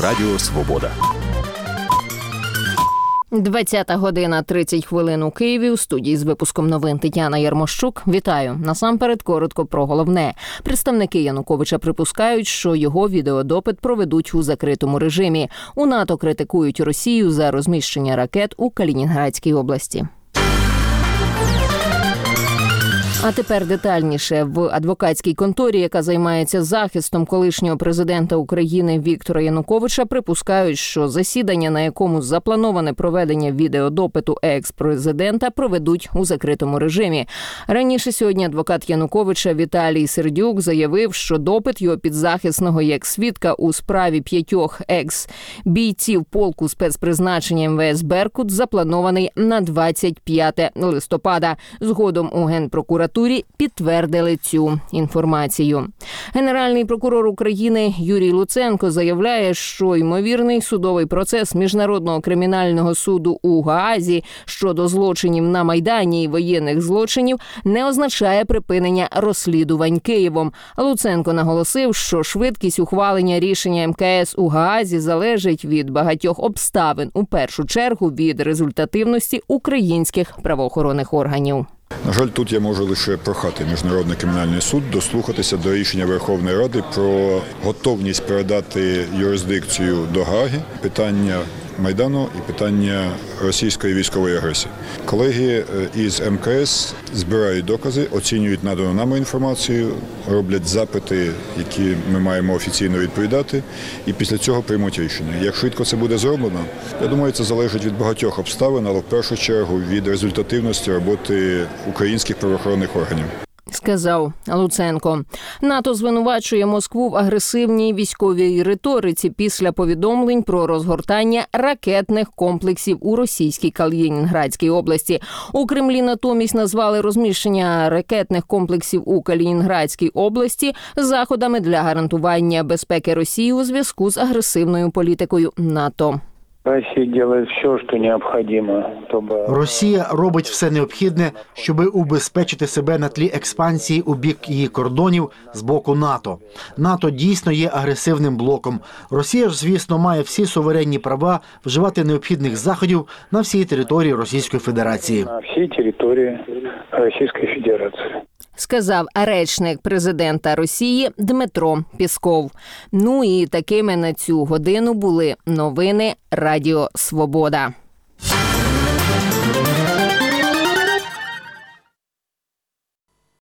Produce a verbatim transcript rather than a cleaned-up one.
Радіо Свобода. двадцята година тридцять хвилин у Києві. У студії з випуском новин Тетяна Ярмощук. Вітаю. Насамперед коротко про головне. Представники Януковича припускають, що його відеодопит проведуть у закритому режимі. У НАТО критикують Росію за розміщення ракет у Калінінградській області. А тепер детальніше. В адвокатській конторі, яка займається захистом колишнього президента України Віктора Януковича, припускають, що засідання, на якому заплановане проведення відеодопиту екс-президента, проведуть у закритому режимі. Раніше сьогодні адвокат Януковича Віталій Сердюк заявив, що допит його підзахисного як свідка у справі п'ятьох екс-бійців полку спецпризначення ем ве ес «Беркут» запланований на двадцять п'яте листопада. Згодом у Генпрокуратурі підтвердили цю інформацію. Генеральний прокурор України Юрій Луценко заявляє, що ймовірний судовий процес Міжнародного кримінального суду у Гаазі щодо злочинів на Майдані і воєнних злочинів не означає припинення розслідувань Києвом. Луценко наголосив, що швидкість ухвалення рішення ем ка ес у Гаазі залежить від багатьох обставин, у першу чергу від результативності українських правоохоронних органів. На жаль, тут я можу лише прохати Міжнародний кримінальний суд дослухатися до рішення Верховної Ради про готовність передати юрисдикцію до Гааги, питання Майдану і питання російської військової агресії. Колеги із ем ка ес збирають докази, оцінюють надану нам інформацію, роблять запити, які ми маємо офіційно відповідати, і після цього приймуть рішення. Як швидко це буде зроблено, я думаю, це залежить від багатьох обставин, але в першу чергу від результативності роботи українських правоохоронних органів. Сказав Луценко. НАТО звинувачує Москву в агресивній військовій риториці після повідомлень про розгортання ракетних комплексів у російській Калінінградській області. У Кремлі натомість назвали розміщення ракетних комплексів у Калінінградській області заходами для гарантування безпеки Росії у зв'язку з агресивною політикою НАТО. Росія робить все, що необхідно, щоб... Росія робить все необхідне, щоб убезпечити себе на тлі експансії у бік її кордонів з боку НАТО. НАТО дійсно є агресивним блоком. Росія ж, звісно, має всі суверенні права вживати необхідних заходів на всій території Російської Федерації. На всій території Російської Федерації. Сказав речник президента Росії Дмитро Пісков. Ну і такими на цю годину були новини Радіо Свобода.